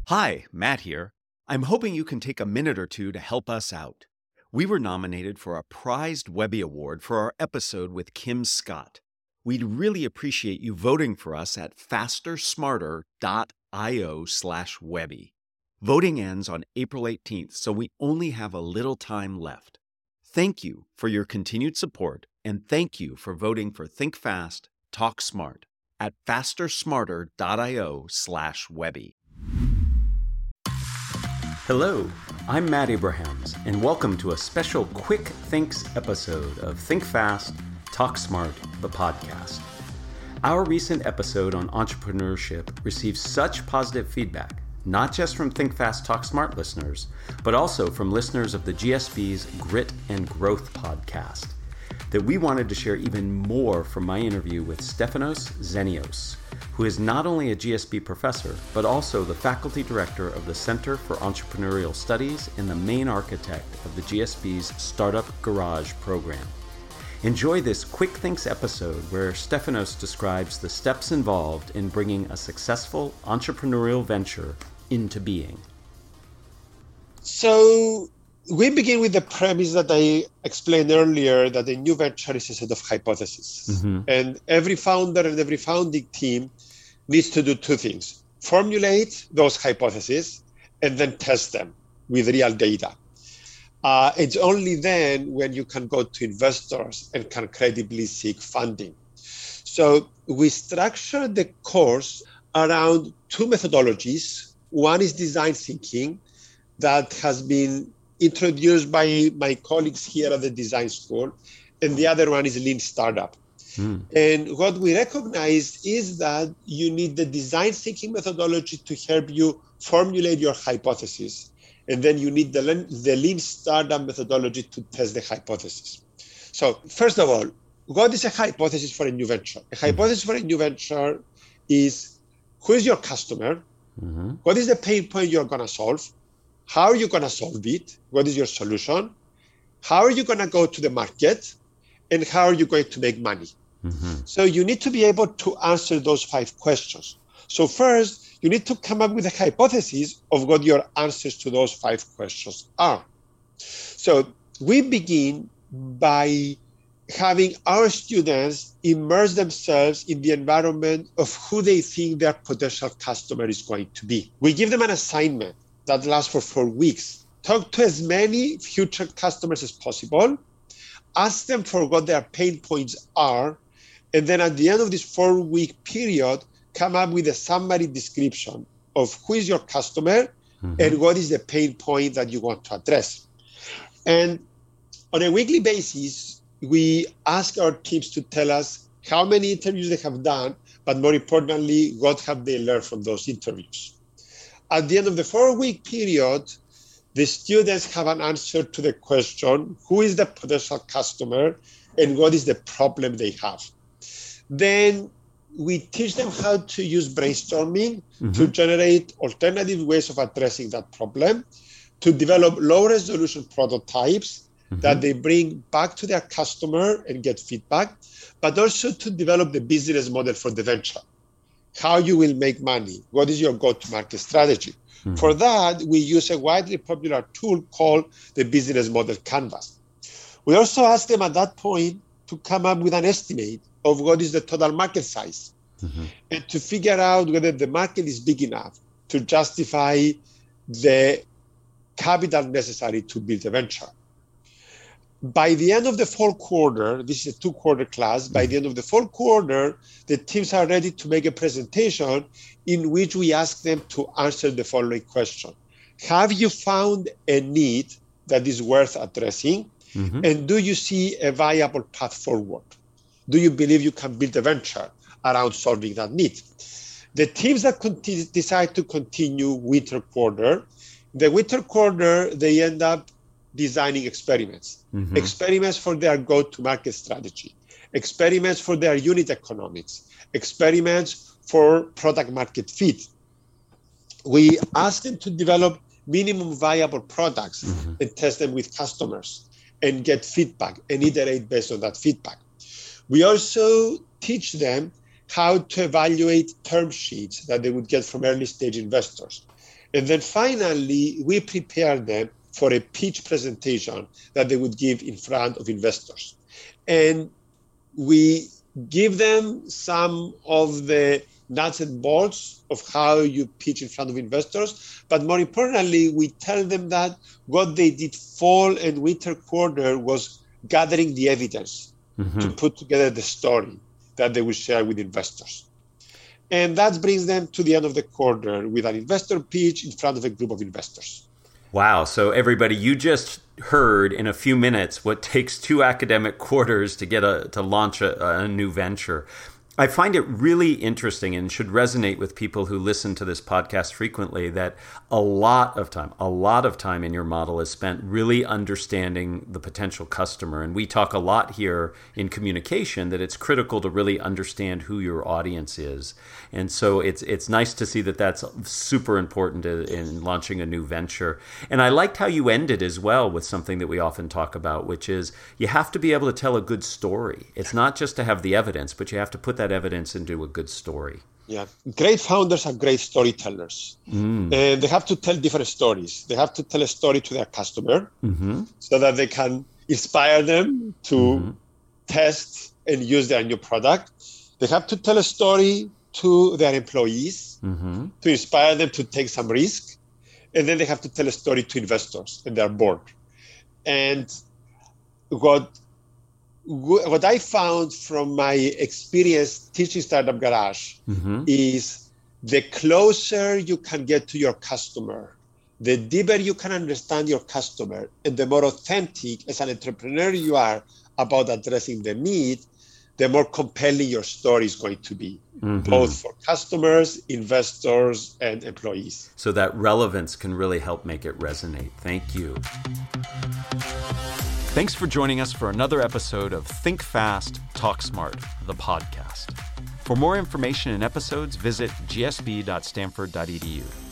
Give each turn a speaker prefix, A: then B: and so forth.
A: Hi, Matt here. I'm hoping you can take a minute or two to help us out. We were nominated for a prized Webby Award for our episode with Kim Scott. We'd really appreciate you voting for us at fastersmarter.io/Webby. Voting ends on April 18th, so we only have a little time left. Thank you for your continued support, and thank you for voting for Think Fast, Talk Smart at fastersmarter.io/Webby. Hello, I'm Matt Abrahams, and welcome to a special Quick Thinks episode of Think Fast, Talk Smart, the podcast. Our recent episode on entrepreneurship received such positive feedback, not just from Think Fast, Talk Smart listeners, but also from listeners of the GSB's Grit and Growth podcast, that we wanted to share even more from my interview with Stefanos Zenios, who is not only a GSB professor, but also the faculty director of the Center for Entrepreneurial Studies and the main architect of the GSB's Startup Garage program. Enjoy this Quick Thinks episode where Stefanos describes the steps involved in bringing a successful entrepreneurial venture into being.
B: So we begin with the premise that I explained earlier, that a new venture is a set of hypotheses. And every founder and every founding team needs to do two things: formulate those hypotheses and then test them with real data. It's only then when you can go to investors and can credibly seek funding. So we structured the course around two methodologies. One is design thinking that has been introduced by my colleagues here at the design school, and the other one is lean startup. And what we recognized is that you need the design thinking methodology to help you formulate your hypothesis. And then you need the lean startup methodology to test the hypothesis. So first of all, what is a hypothesis for a new venture? A hypothesis for a new venture is: who is your customer? What is the pain point you're going to solve? How are you going to solve it? What is your solution? How are you going to go to the market? And how are you going to make money? So you need to be able to answer those 5 questions. So first, you need to come up with a hypothesis of what your answers to those 5 questions are. So we begin by having our students immerse themselves in the environment of who they think their potential customer is going to be. We give them an assignment that lasts for 4 weeks. Talk to as many future customers as possible. Ask them for what their pain points are. And then at the end of this 4-week period, come up with a summary description of who is your customer and what is the pain point that you want to address. And on a weekly basis, we ask our teams to tell us how many interviews they have done, but more importantly, what have they learned from those interviews. At the end of the 4-week period, the students have an answer to the question: who is the potential customer and what is the problem they have? Then we teach them how to use brainstorming to generate alternative ways of addressing that problem, to develop low resolution prototypes that they bring back to their customer and get feedback, but also to develop the business model for the venture. How you will make money, what is your go-to-market strategy? For that, we use a widely popular tool called the business model canvas. We also ask them at that point to come up with an estimate of what is the total market size and to figure out whether the market is big enough to justify the capital necessary to build a venture. By the end of the 4th quarter, this is a 2-quarter class, by the end of the 4th quarter, the teams are ready to make a presentation in which we ask them to answer the following question: have you found a need that is worth addressing? And do you see a viable path forward? Do you believe you can build a venture around solving that need? The teams that decide to continue winter quarter, the winter quarter, they end up designing experiments, experiments for their go-to-market strategy, experiments for their unit economics, experiments for product market fit. We ask them to develop minimum viable products and test them with customers and get feedback and iterate based on that feedback. We also teach them how to evaluate term sheets that they would get from early stage investors. And then finally, we prepare them for a pitch presentation that they would give in front of investors. And we give them some of the nuts and bolts of how you pitch in front of investors. But more importantly, we tell them that what they did fall and winter quarter was gathering the evidence to put together the story that they will share with investors. And that brings them to the end of the quarter with an investor pitch in front of a group of investors.
A: Wow. So everybody, you just heard in a few minutes what takes 2 academic quarters to launch a new venture. I find it really interesting and should resonate with people who listen to this podcast frequently that a lot of time in your model is spent really understanding the potential customer. And we talk a lot here in communication that it's critical to really understand who your audience is. And so it's nice to see that that's super important in launching a new venture. And I liked how you ended as well with something that we often talk about, which is you have to be able to tell a good story. It's not just to have the evidence, but you have to put that evidence into a good story.
B: Yeah. Great founders are great storytellers. And they have to tell different stories. They have to tell a story to their customer so that they can inspire them to test and use their new product. They have to tell a story to their employees to inspire them to take some risk. And then they have to tell a story to investors and their board. And what I found from my experience teaching Startup Garage is the closer you can get to your customer, the deeper you can understand your customer, and the more authentic as an entrepreneur you are about addressing the need, the more compelling your story is going to be, both for customers, investors, and employees.
A: So that relevance can really help make it resonate. Thank you. Thanks for joining us for another episode of Think Fast, Talk Smart, the podcast. For more information and episodes, visit gsb.stanford.edu.